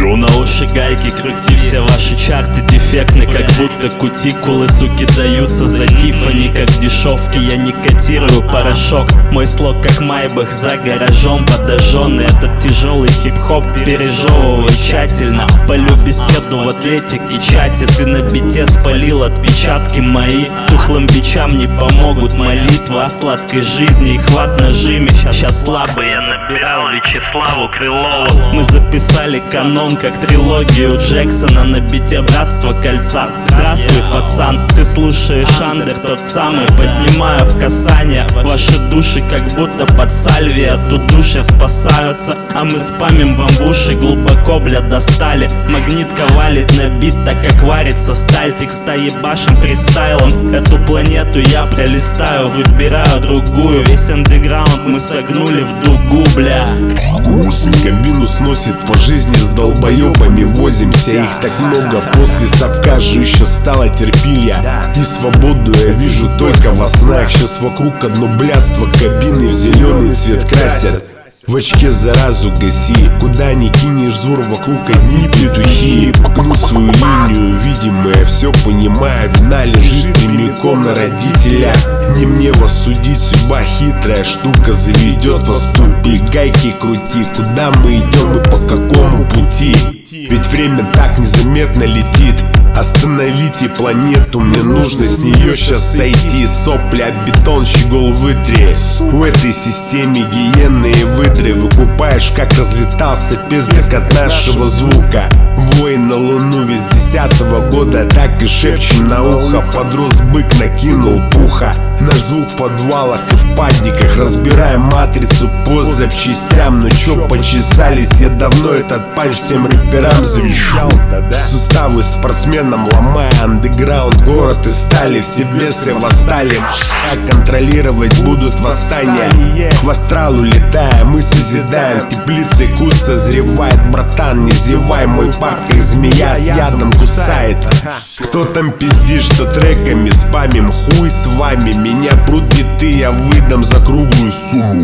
кручу на уши гайки, крути все ваши чарты дефектны, как будто кутикулы, суки, даются за Тиффани. Как дешевки я не котирую порошок, мой слог как Майбах за гаражом подожженный. Этот тяжелый хип-хоп пережевывай тщательно. Полю беседу в атлетике чате, ты на бите спалил отпечатки мои. Тухлым бичам не помогут молитвы о сладкой жизни и хват нажиме. Сейчас слабо я набирал Вячеславу Крылову. Мы записали канон как трилогию Джексона на бите Братство Кольца. Здравствуй, пацан, ты слушаешь Андер, тот самый. Поднимаю в касание ваши души, как будто под сальви от удушья спасаются. А мы спамим вам в уши, глубоко, бля, достали. Магнитка валит на бит, так как варится сталь. Текста ебашим фристайлом, эту планету я пролистаю, выбираю другую. Весь андеграунд мы согнули в дугу, бля. Осень кабину сносит по жизни, с долбоебами возимся. Их так много, после совка же еще стало терпилья. И свободу я вижу только во снах. Сейчас вокруг одно блядство, кабины в зеленый цвет красят. В очке заразу гаси, куда ни кинешь взор, вокруг одни петухи. Погну свою линию, видимое, все понимаю. Вина лежит прямиком на родителях. Не мне вас судить, судьба хитрая штука заведет вас в тупик. Гайки крути, куда мы идем и по какому пути. Ведь время так незаметно летит. Остановите планету, мне нужно с нее сейчас сойти. Сопли об бетон, щегол вытри. В этой системе гиенные выдры. Выкупаешь, как разлетался пездок от нашего звука. Воин на луну весь 10-го года, так и шепчем на ухо. Подрос бык, накинул пуха. Наш звук в подвалах и в падниках. Разбираем матрицу по запчастям. Ну чё почесались, я давно этот панч всем рэперам завещал. Суставы спортсменам ломая андеграунд. Город из стали, все бесы восстали. Как контролировать будут восстания? К астралу летая, мы созидаем. Теплицей кус созревает, братан, не зевай. Мой парк как змея с ядом кусает. Кто там пиздит, что треками спамим? Хуй с вами, меня прут биты, я выдам за круглую сумму.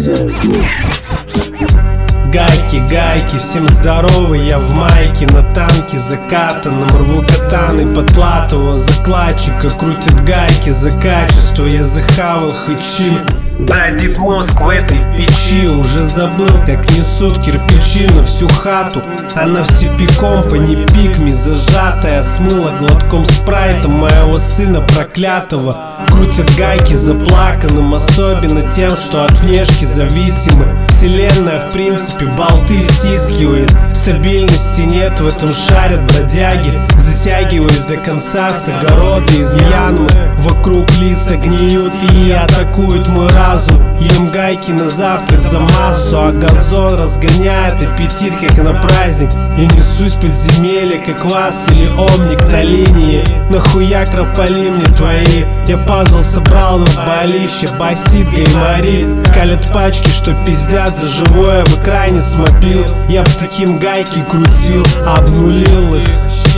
Гайки, гайки, всем здоровы, я в майке, на танке закатанном. Рву катаны потлатого закладчика, крутят гайки за качество. Я захавал хычи, бродит мозг в этой печи. Уже забыл, как несут кирпичи на всю хату. Она в цепи компани пикми зажатая. Смыла глотком спрайта моего сына проклятого. Крутят гайки заплаканным, особенно тем, что от внешки зависимы. Вселенная в принципе болты стискивает. Стабильности нет, в этом шарят бродяги. Затягиваюсь до конца с огорода из Мьянмы. Вокруг лица гниют и атакуют мой разум. Ем гайки на завтрак за массу, а газон разгоняет аппетит, как на праздник. И несусь в подземелье, как вас или омник на линии. Нахуя кропали мне твои? Я пазл собрал на балище, басит гайморит. Калят пачки, что пиздят за живое в экране с мобил. Я б таким гайки крутил, обнулил их.